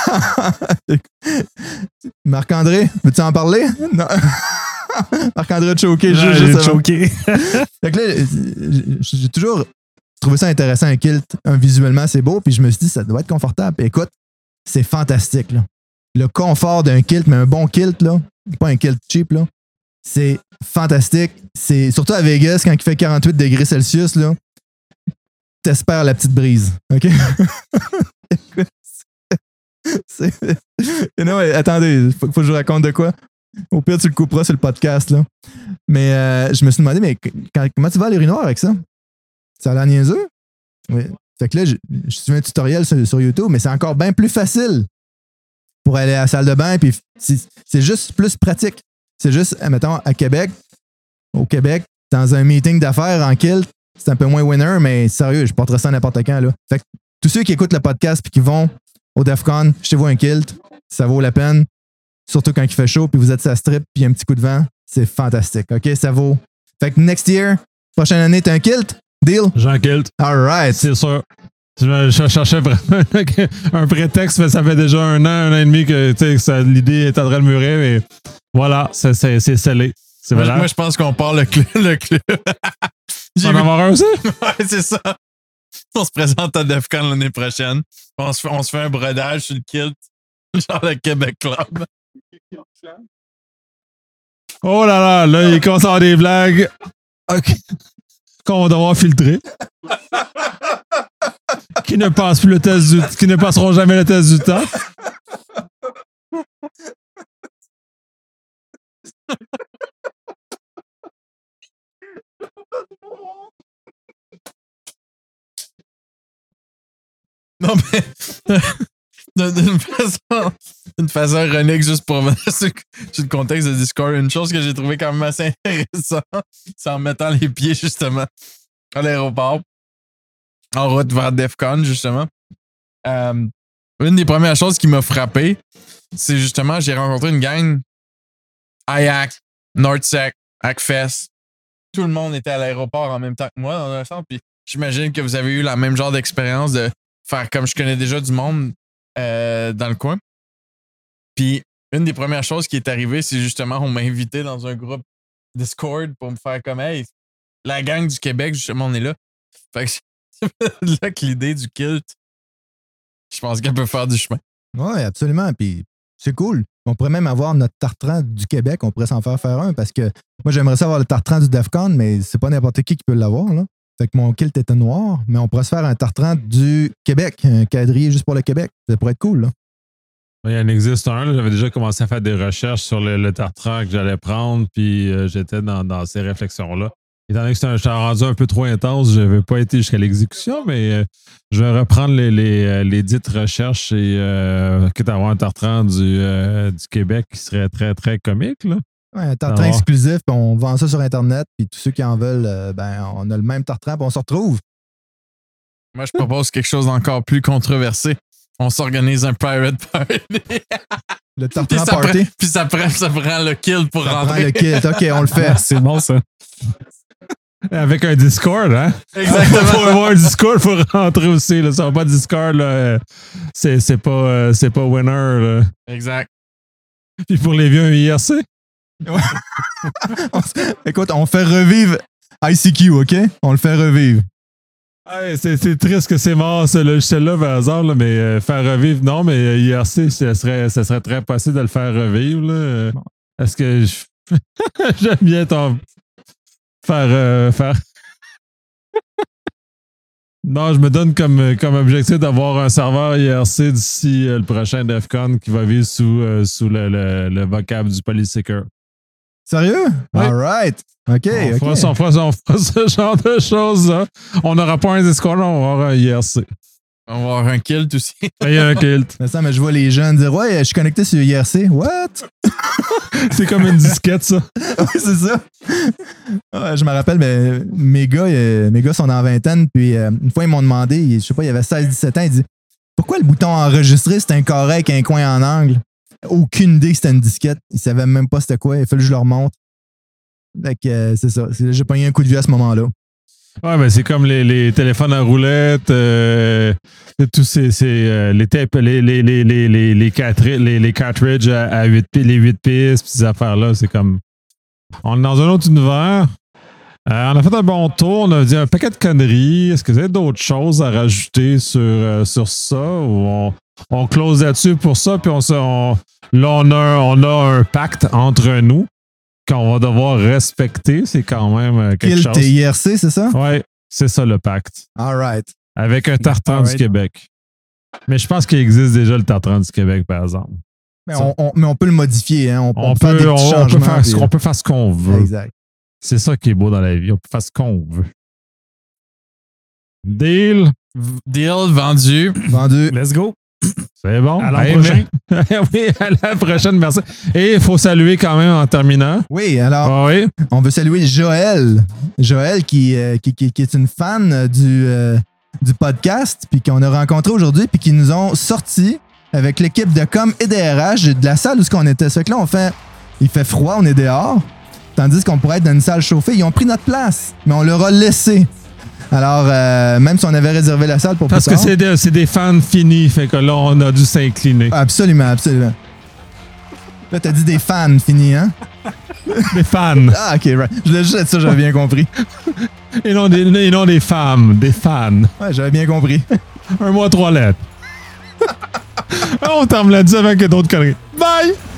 Speaker 3: Marc-André, veux-tu en parler? Non. Marc-André a choqué.
Speaker 4: J'ai choqué.
Speaker 3: Fait que là, j'ai toujours trouvé ça intéressant, un kilt. Visuellement, c'est beau. Puis je me suis dit, ça doit être confortable. Écoute, c'est fantastique. Là. Le confort d'un kilt, mais un bon kilt, là, pas un kilt cheap, là, c'est fantastique. C'est, surtout à Vegas, quand il fait 48 degrés Celsius, là, t'espères la petite brise. OK? Non, attendez, faut que je vous raconte de quoi. Au pire, tu le couperas sur le podcast. Là. Mais je me suis demandé, mais comment tu vas à l'urinoir avec ça? Ça a l'air niaiseux? Oui. Fait que là, je suis un tutoriel sur YouTube, mais c'est encore bien plus facile pour aller à la salle de bain. Puis c'est juste plus pratique. C'est juste, mettons, à Québec, au Québec, dans un meeting d'affaires en kilt, c'est un peu moins winner, mais sérieux, je porterai ça n'importe quand. Là. Fait que tous ceux qui écoutent le podcast et qui vont au DEF CON, achetez-vous un kilt, ça vaut la peine. Surtout quand il fait chaud, puis vous êtes sur la strip, puis il y a un petit coup de vent, c'est fantastique. OK, ça vaut. Fait que next year, prochaine année, t'as un kilt? Deal?
Speaker 1: J'ai un kilt.
Speaker 3: All right.
Speaker 1: C'est sûr. Je cherchais vraiment un prétexte, mais ça fait déjà un an et demi que l'idée est en train de mûrir, mais voilà, c'est scellé. C'est vrai.
Speaker 2: Moi, je pense qu'on part le club.
Speaker 1: Tu vas en avoir un aussi?
Speaker 2: Ouais, c'est ça. On se présente à DEF CON l'année prochaine. On se fait un brodage sur le kilt, genre le Québec Club.
Speaker 1: Oh là, il commence à avoir des blagues. OK. Qu'on va devoir filtrer. Qui ne passeront jamais le test du temps.
Speaker 2: Non, mais d'une façon ironique, juste pour venir sur le contexte de Discord, une chose que j'ai trouvé quand même assez intéressante, c'est en mettant les pieds justement à l'aéroport, en route vers DEF CON, justement. Une des premières choses qui m'a frappé, c'est justement, j'ai rencontré une gang, IAC, NordSec, Hackfest. Tout le monde était à l'aéroport en même temps que moi, dans un sens, puis j'imagine que vous avez eu la même genre d'expérience de faire comme je connais déjà du monde dans le coin. Puis, une des premières choses qui est arrivée, c'est justement, on m'a invité dans un groupe Discord pour me faire comme, hey, la gang du Québec, justement, on est là. Fait que c'est là que l'idée du kilt, je pense qu'elle peut faire du chemin.
Speaker 3: Oui, absolument. Puis, c'est cool. On pourrait même avoir notre tartran du Québec, on pourrait s'en faire un parce que moi, j'aimerais ça avoir le tartran du DEF CON, mais c'est pas n'importe qui peut l'avoir, là. Fait que mon kilt était noir, mais on pourrait se faire un tartran du Québec, un quadrillé juste pour le Québec. Ça pourrait être cool, là.
Speaker 1: Il en existe un. Là. J'avais déjà commencé à faire des recherches sur le tartran que j'allais prendre, puis j'étais dans ces réflexions-là. Étant donné que j'étais rendu un peu trop intense, je n'avais pas été jusqu'à l'exécution, mais je vais reprendre les dites recherches et quitte à avoir un tartran du Québec qui serait très, très comique. Là.
Speaker 3: Ouais, un tartran exclusif, puis on vend ça sur Internet, puis tous ceux qui en veulent, on a le même tartran, puis on se retrouve.
Speaker 2: Moi, je propose quelque chose d'encore plus controversé. On s'organise un pirate party.
Speaker 3: Le tartran party.
Speaker 2: Puis ça prend le kill pour
Speaker 3: ça
Speaker 2: rentrer.
Speaker 3: prend le kill. OK, on le fait.
Speaker 4: C'est bon, ça.
Speaker 1: Avec un Discord, hein?
Speaker 2: Exactement.
Speaker 1: Il faut avoir un Discord pour rentrer aussi. Là. Ça va pas Discord, là, c'est pas winner. Là.
Speaker 2: Exact.
Speaker 1: Puis pour les vieux, un IRC.
Speaker 3: Écoute, on fait revivre ICQ, OK? On le fait revivre.
Speaker 1: Ouais, c'est triste que c'est mort, ce logiciel-là, par hasard, là, mais faire revivre, non, mais IRC, ça serait très possible de le faire revivre. Là. Est-ce que j'aime bien ton faire. Non, je me donne comme objectif d'avoir un serveur IRC d'ici le prochain DEFCON qui va vivre sous le vocable du Polyseeker.
Speaker 3: Sérieux?
Speaker 1: Oui.
Speaker 3: All right. OK.
Speaker 1: On fera ce genre de choses. Là. On n'aura pas un Discord, on va avoir un IRC.
Speaker 2: On va avoir un kilt aussi.
Speaker 1: Il y a un kilt.
Speaker 3: Mais ça, mais je vois les jeunes dire ouais, je suis connecté sur IRC. What?
Speaker 1: C'est comme une disquette, ça.
Speaker 3: Oui, c'est ça. Ouais, je me rappelle, mais mes gars sont dans la vingtaine, puis une fois, ils m'ont demandé, je sais pas, il y avait 16-17 ans, ils disent pourquoi le bouton enregistrer, c'est incorrect, un coin en angle? Aucune idée que c'était une disquette. Ils savaient même pas c'était quoi. Il fallait que je leur montre. Fait que c'est ça. J'ai pogné un coup de vieux à ce moment-là.
Speaker 1: Ouais, ben c'est comme les téléphones à roulettes, tous les tapes, les cartridges à 8 pistes, puis ces affaires-là, c'est comme. On est dans un autre univers. On a fait un bon tour, on a dit un paquet de conneries. Est-ce que vous avez d'autres choses à rajouter sur ça? Ou on close là-dessus pour ça, puis on a un pacte entre nous qu'on va devoir respecter. C'est quand même quelque chose.
Speaker 3: Kilt et IRC, c'est ça?
Speaker 1: Oui, c'est ça le pacte.
Speaker 3: All right.
Speaker 1: Avec un tartan
Speaker 4: All right.
Speaker 1: du Québec. Mais je pense qu'il existe déjà le tartan du Québec, par exemple.
Speaker 3: Mais on peut le modifier. Hein? On peut faire des petits
Speaker 1: on
Speaker 3: changements.
Speaker 1: on peut faire ce qu'on veut.
Speaker 3: Exact.
Speaker 1: C'est ça qui est beau dans la vie. On peut faire ce qu'on veut. Deal.
Speaker 2: Deal vendu.
Speaker 3: Vendu.
Speaker 4: Let's go.
Speaker 1: C'est bon.
Speaker 4: À l'an prochain.
Speaker 1: Oui, à la prochaine, merci. Et il faut saluer quand même en terminant.
Speaker 3: Oui, alors,
Speaker 1: Ah oui.
Speaker 3: on veut saluer Joël. Joël qui est une fan du podcast, puis qu'on a rencontré aujourd'hui, puis qui nous ont sorti avec l'équipe de com et DRH de la salle où on était. C'est que là, il fait froid, on est dehors, tandis qu'on pourrait être dans une salle chauffée. Ils ont pris notre place, mais on leur a laissé. Alors, même si on avait réservé la salle pour
Speaker 1: Parce
Speaker 3: plus
Speaker 1: que
Speaker 3: tard,
Speaker 1: c'est des fans finis, fait que là, on a dû s'incliner.
Speaker 3: Absolument, absolument. Là, t'as dit des fans finis, hein?
Speaker 1: Des fans.
Speaker 3: Ah, OK, right. Je voulais juste être ça, j'avais bien compris.
Speaker 1: Et non des femmes, des fans.
Speaker 3: Ouais, j'avais bien compris.
Speaker 1: Un mois, 3 lettres. On termine là-dessus avec d'autres conneries. Bye!